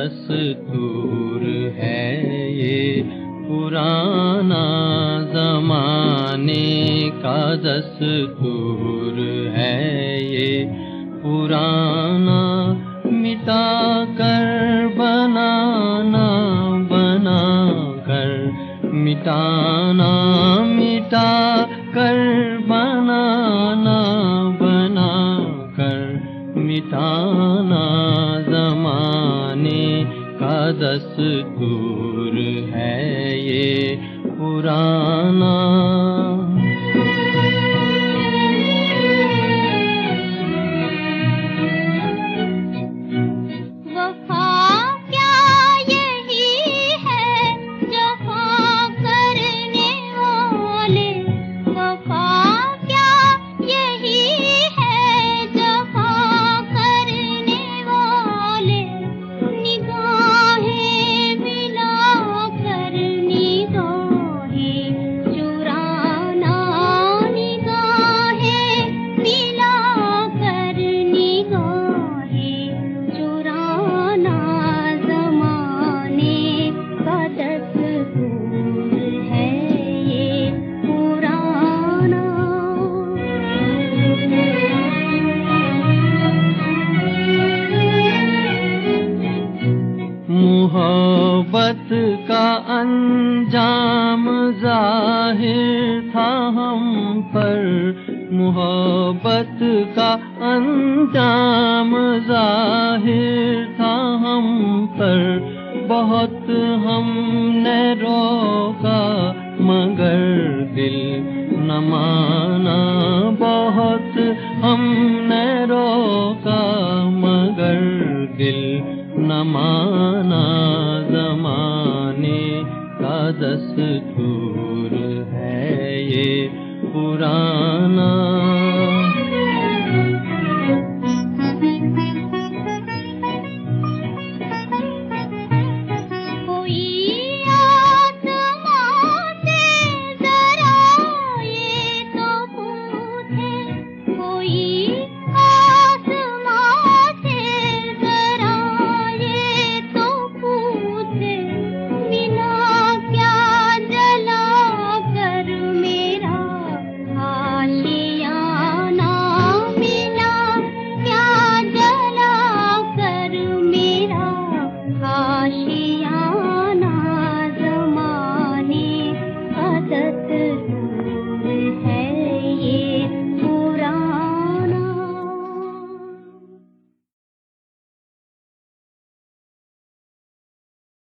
दस्तूर है ये, पुराना ज़माने का दस्तूर है ये, पुराना मिटा कर बनाना, बना कर मिटाना, मिटा कर बनाना, बना कर मिटाना, ज़माने का दस्तूर है ये, पुराना। मोहब्बत का अंजाम ज़ाहिर था हम पर, मोहब्बत का अंजाम ज़ाहिर था हम पर, बहुत हमने रोका मगर दिल न माना, बहुत हमने रोका मगर दिल न माना, ज़माने का दस्तूर है ये, पुराना।